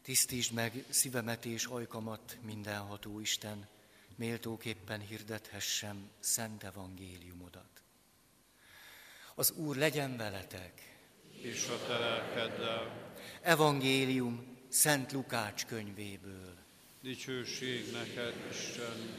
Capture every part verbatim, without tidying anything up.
Tisztítsd meg szívemet és ajkamat, mindenható Isten, méltóképpen hirdethessem szent evangéliumodat. Az Úr legyen veletek, és a te lelkeddel. Evangélium Szent Lukács könyvéből. Dicsőség neked, Isten!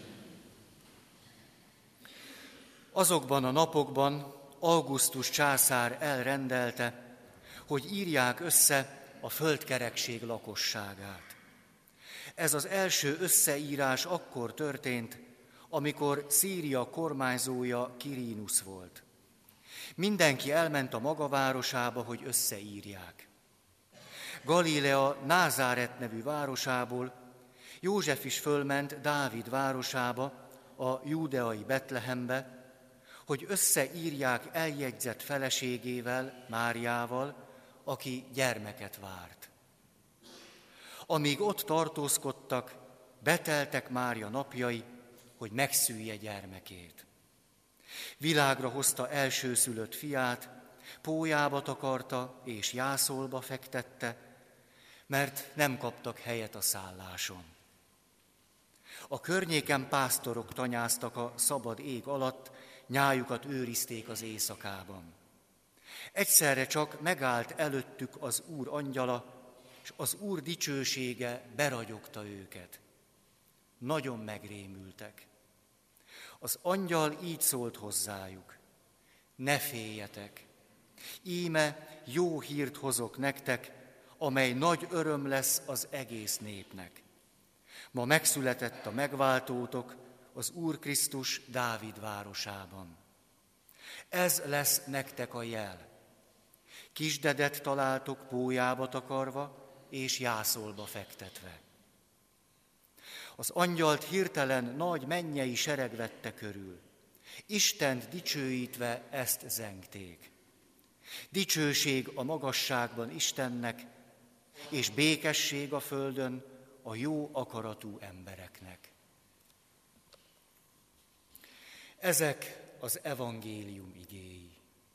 Azokban a napokban Augustus császár elrendelte, hogy írják össze a földkerekség lakosságát. Ez az első összeírás akkor történt, amikor Szíria kormányzója Quirinus volt. Mindenki elment a maga városába, hogy összeírják. Galilea Názáret nevű városából József is fölment Dávid városába, a júdeai Betlehembe, hogy összeírják eljegyzett feleségével, Máriával, aki gyermeket várt. Amíg ott tartózkodtak, beteltek Mária napjai, hogy megszülje gyermekét. Világra hozta elsőszülött fiát, pólyába takarta és jászolba fektette, mert nem kaptak helyet a szálláson. A környéken pásztorok tanyáztak a szabad ég alatt, nyájukat őrizték az éjszakában. Egyszerre csak megállt előttük az Úr angyala, és az Úr dicsősége beragyogta őket. Nagyon megrémültek. Az angyal így szólt hozzájuk: ne féljetek, íme jó hírt hozok nektek, amely nagy öröm lesz az egész népnek. Ma megszületett a megváltótok, az Úr Krisztus Dávid városában. Ez lesz nektek a jel. Kisdedet találtok pólyába takarva és jászolba fektetve. Az angyalt hirtelen nagy mennyei sereg vette körül. Istent dicsőítve ezt zengték. Dicsőség a magasságban Istennek, és békesség a földön a jó akaratú embereknek. Ezek az evangélium igéi.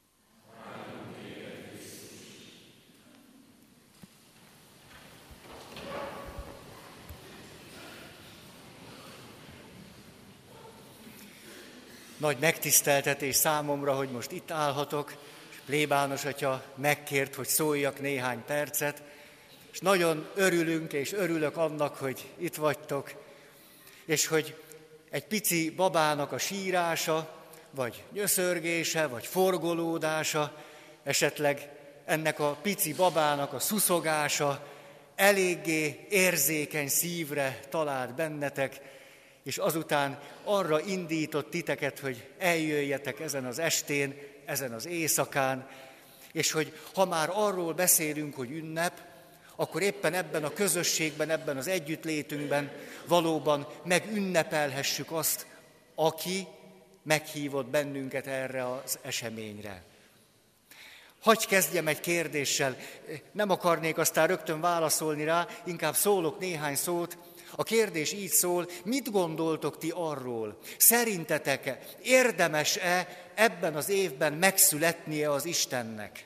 Nagy megtiszteltetés számomra, hogy most itt állhatok, és plébános atya megkért, hogy szóljak néhány percet, és nagyon örülünk és örülök annak, hogy itt vagytok, és hogy egy pici babának a sírása, vagy nyöszörgése, vagy forgolódása, esetleg ennek a pici babának a szuszogása eléggé érzékeny szívre talált bennetek, és azután arra indított titeket, hogy eljöjjetek ezen az estén, ezen az éjszakán, és hogy ha már arról beszélünk, hogy ünnep, akkor éppen ebben a közösségben, ebben az együttlétünkben valóban megünnepelhessük azt, aki meghívott bennünket erre az eseményre. Hagy kezdjem egy kérdéssel, nem akarnék aztán rögtön válaszolni rá, inkább szólok néhány szót. A kérdés így szól: mit gondoltok ti arról? Szerintetek érdemes-e ebben az évben megszületnie az Istennek?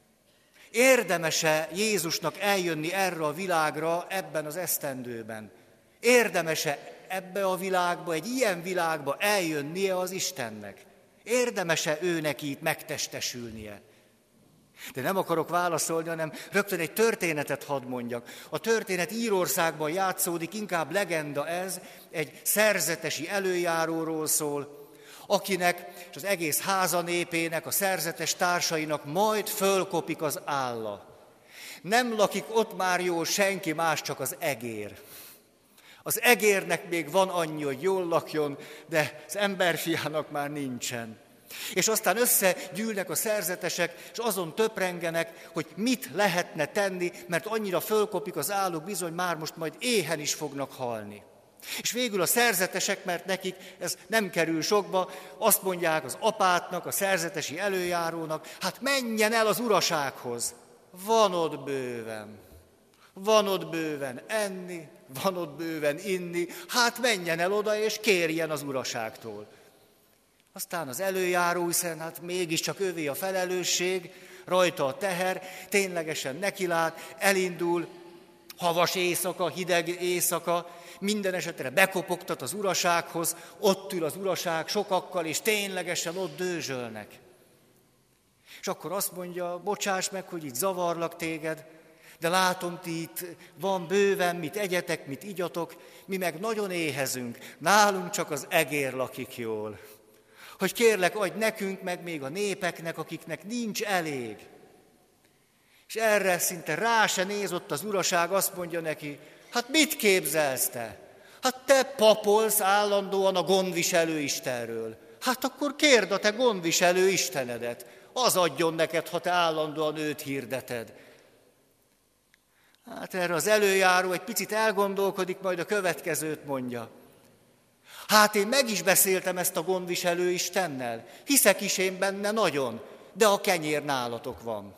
Érdemes-e Jézusnak eljönni erre a világra ebben az esztendőben? Érdemes-e ebbe a világba, egy ilyen világba eljönnie az Istennek? Érdemes-e őnek itt megtestesülnie? De nem akarok válaszolni, hanem rögtön egy történetet hadd mondjak. A történet Írországban játszódik, inkább legenda ez, egy szerzetesi előjáróról szól, akinek és az egész háza népének, a szerzetes társainak majd fölkopik az álla. Nem lakik ott már jól senki más, csak az egér. Az egérnek még van annyi, hogy jól lakjon, de az emberfiának már nincsen. És aztán összegyűlnek a szerzetesek, és azon töprengenek, hogy mit lehetne tenni, mert annyira fölkopik az álluk, bizony már most majd éhen is fognak halni. És végül a szerzetesek, mert nekik ez nem kerül sokba, azt mondják az apátnak, a szerzetesi előjárónak: hát menjen el az urasághoz, van ott bőven, van ott bőven enni, van ott bőven inni, hát menjen el oda és kérjen az uraságtól. Aztán az előjáró, hiszen hát mégiscsak övé a felelősség, rajta a teher, ténylegesen nekilát, elindul, havas éjszaka, hideg éjszaka, minden esetre bekopogtat az urasághoz, ott ül az uraság sokakkal, és ténylegesen ott dőzsölnek. És akkor azt mondja, bocsáss meg, hogy itt zavarlak téged, de látom, ti itt van bőven, mit egyetek, mit igyatok, mi meg nagyon éhezünk, nálunk csak az egér lakik jól. Hogy kérlek, adj nekünk, meg még a népeknek, akiknek nincs elég. És erre szinte rá se néz ott az uraság, azt mondja neki, hát mit képzelsz te? Hát te papolsz állandóan a gondviselő Istenről. Hát akkor kérd a te gondviselő Istenedet, az adjon neked, ha te állandóan őt hirdeted. Hát erre az előjáró egy picit elgondolkodik, majd a következőt mondja. Hát én meg is beszéltem ezt a gondviselő Istennel, hiszek is én benne nagyon, de a kenyér nálatok van.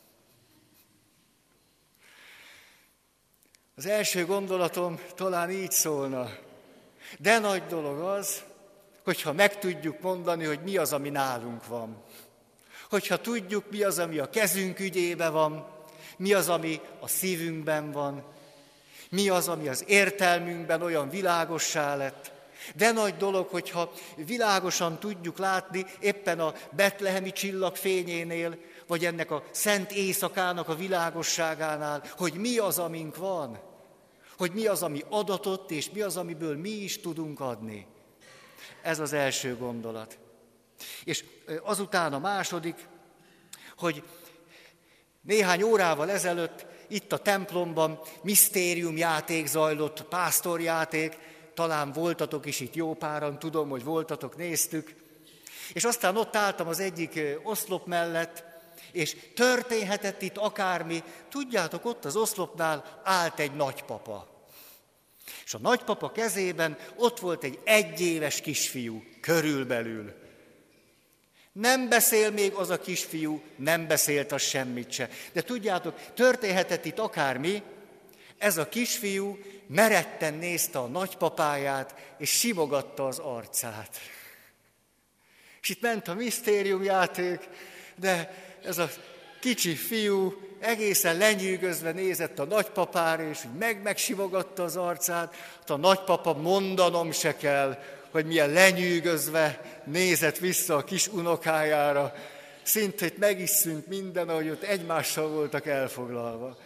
Az első gondolatom talán így szólna, de nagy dolog az, hogyha meg tudjuk mondani, hogy mi az, ami nálunk van. Hogyha tudjuk, mi az, ami a kezünk ügyébe van, mi az, ami a szívünkben van, mi az, ami az értelmünkben olyan világossá lett. De nagy dolog, hogyha világosan tudjuk látni éppen a betlehemi csillag fényénél, vagy ennek a szent éjszakának a világosságánál, hogy mi az, amink van, hogy mi az, ami adatott, és mi az, amiből mi is tudunk adni. Ez az első gondolat. És azután a második, hogy néhány órával ezelőtt itt a templomban misztériumjáték zajlott, pásztorjáték, talán voltatok is itt jó páran, tudom, hogy voltatok, néztük. És aztán ott álltam az egyik oszlop mellett, és történhetett itt akármi. Tudjátok, ott az oszlopnál állt egy nagypapa. És a nagypapa kezében ott volt egy egyéves kisfiú, körülbelül. Nem beszél még az a kisfiú, nem beszélt az semmit se. De tudjátok, történhetett itt akármi, ez a kisfiú meretten nézte a nagypapáját, és simogatta az arcát. És itt ment a misztériumjáték, de ez a kicsi fiú egészen lenyűgözve nézett a nagypapára, és úgy meg-megsimogatta az arcát. Hát a nagypapa mondanom se kell, hogy milyen lenyűgözve nézett vissza a kis unokájára. Szinte itt meg is szűnt minden, ahogy ott egymással voltak elfoglalva.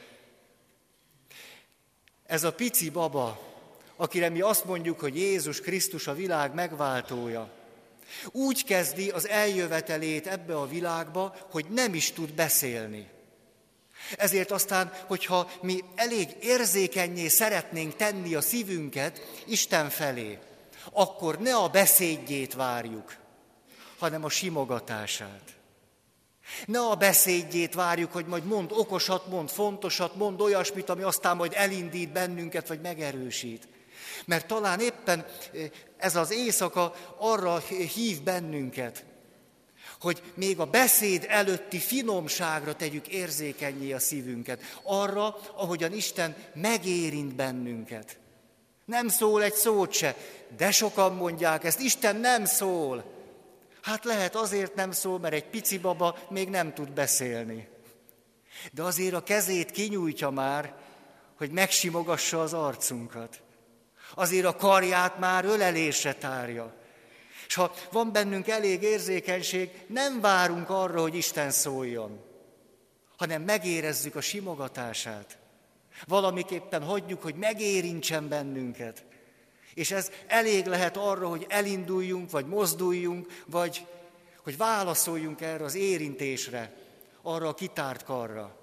Ez a pici baba, akire mi azt mondjuk, hogy Jézus Krisztus a világ megváltója, úgy kezdi az eljövetelét ebbe a világba, hogy nem is tud beszélni. Ezért aztán, hogyha mi elég érzékennyé szeretnénk tenni a szívünket Isten felé, akkor ne a beszédjét várjuk, hanem a simogatását. Ne a beszédjét várjuk, hogy majd mond okosat, mond fontosat, mond olyasmit, ami aztán majd elindít bennünket, vagy megerősít. Mert talán éppen ez az éjszaka arra hív bennünket, hogy még a beszéd előtti finomságra tegyük érzékennyé a szívünket. Arra, ahogyan Isten megérint bennünket. Nem szól egy szót se, de sokan mondják ezt, Isten nem szól. Hát lehet azért nem szól, mert egy pici baba még nem tud beszélni. De azért a kezét kinyújtja már, hogy megsimogassa az arcunkat. Azért a karját már ölelésre tárja. És ha van bennünk elég érzékenység, nem várunk arra, hogy Isten szóljon, hanem megérezzük a simogatását. Valamiképpen hagyjuk, hogy megérintsen bennünket. És ez elég lehet arra, hogy elinduljunk, vagy mozduljunk, vagy hogy válaszoljunk erre az érintésre, arra a kitárt karra.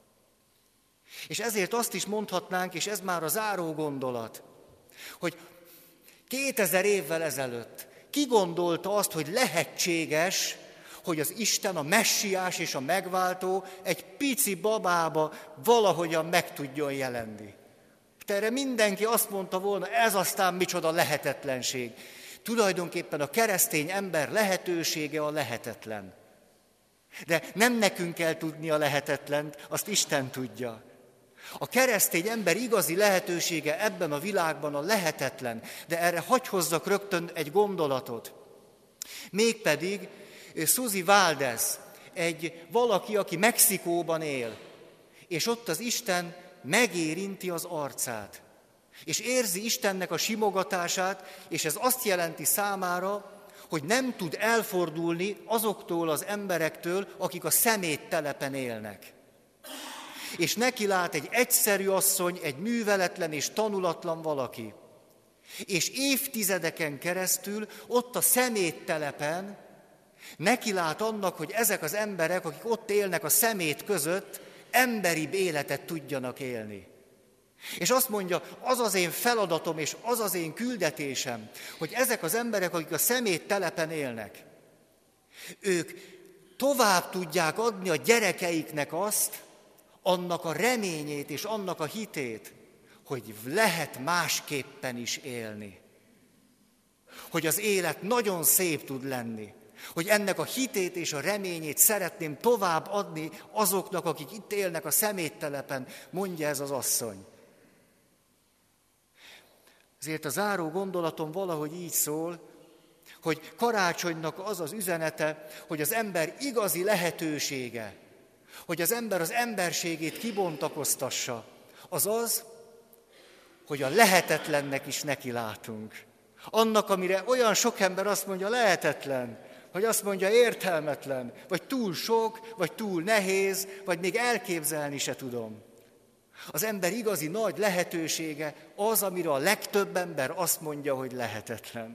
És ezért azt is mondhatnánk, és ez már a záró gondolat, hogy kétezer évvel ezelőtt ki gondolta azt, hogy lehetséges, hogy az Isten, a messiás és a megváltó egy pici babába valahogyan meg tudjon jelenni. Erre mindenki azt mondta volna, ez aztán micsoda lehetetlenség. Tulajdonképpen a keresztény ember lehetősége a lehetetlen. De nem nekünk kell tudni a lehetetlent, azt Isten tudja. A keresztény ember igazi lehetősége ebben a világban a lehetetlen, de erre hagy hozzak rögtön egy gondolatot. Mégpedig Suzy Valdez, egy valaki, aki Mexikóban él, és ott az Isten megérinti az arcát, és érzi Istennek a simogatását, és ez azt jelenti számára, hogy nem tud elfordulni azoktól az emberektől, akik a szeméttelepen élnek. És neki lát egy egyszerű asszony, egy műveletlen és tanulatlan valaki. És évtizedeken keresztül ott a szeméttelepen neki lát annak, hogy ezek az emberek, akik ott élnek a szemét között, emberibb életet tudjanak élni. És azt mondja, az az én feladatom, és az az én küldetésem, hogy ezek az emberek, akik a szeméttelepen élnek, ők tovább tudják adni a gyerekeiknek azt, annak a reményét és annak a hitét, hogy lehet másképpen is élni. Hogy az élet nagyon szép tud lenni. Hogy ennek a hitét és a reményét szeretném tovább adni azoknak, akik itt élnek a szeméttelepen, mondja ez az asszony. Ezért a záró gondolatom valahogy így szól, hogy karácsonynak az az üzenete, hogy az ember igazi lehetősége, hogy az ember az emberségét kibontakoztassa, az az, hogy a lehetetlennek is neki látunk. Annak, amire olyan sok ember azt mondja lehetetlen, hogy azt mondja értelmetlen, vagy túl sok, vagy túl nehéz, vagy még elképzelni se tudom. Az ember igazi nagy lehetősége az, amire a legtöbb ember azt mondja, hogy lehetetlen.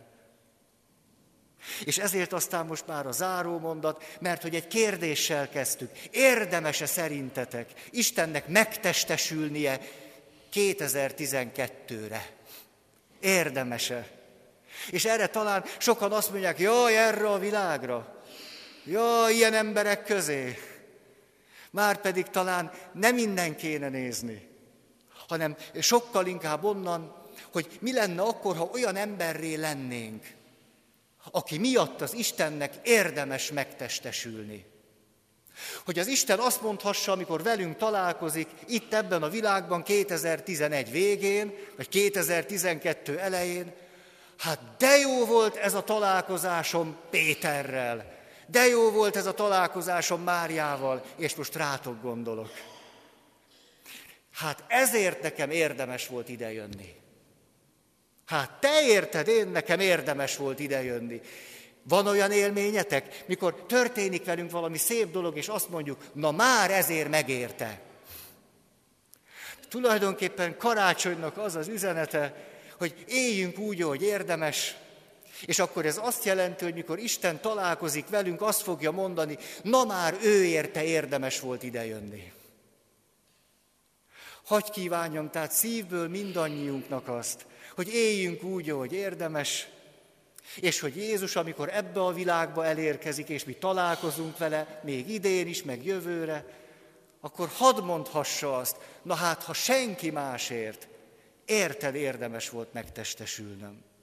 És ezért aztán most már a záró mondat, mert hogy egy kérdéssel kezdtük. Érdemes-e szerintetek Istennek megtestesülnie kétezer-tizenkettőre? Érdemes-e? És erre talán sokan azt mondják, jaj, erre a világra, jaj, ilyen emberek közé. Márpedig talán nem innen kéne nézni, hanem sokkal inkább onnan, hogy mi lenne akkor, ha olyan emberré lennénk, aki miatt az Istennek érdemes megtestesülni. Hogy az Isten azt mondhassa, amikor velünk találkozik, itt ebben a világban kétezer-tizenegy végén, vagy kétezer-tizenkettő elején, hát de jó volt ez a találkozásom Péterrel, de jó volt ez a találkozásom Máriával, és most rátok gondolok. Hát ezért nekem érdemes volt idejönni. Hát te érted, én nekem érdemes volt idejönni. Van olyan élményetek, mikor történik velünk valami szép dolog, és azt mondjuk, na már ezért megérte. Tulajdonképpen karácsonynak az az üzenete, hogy éljünk úgy, hogy érdemes, és akkor ez azt jelenti, hogy mikor Isten találkozik velünk, azt fogja mondani, na már ő érte érdemes volt idejönni. Hadd kívánjam tehát szívből mindannyiunknak azt, hogy éljünk úgy, hogy érdemes, és hogy Jézus, amikor ebbe a világba elérkezik, és mi találkozunk vele, még idén is, meg jövőre, akkor hadd mondhassa azt, na hát, ha senki másért, érted érdemes volt megtestesülnöm.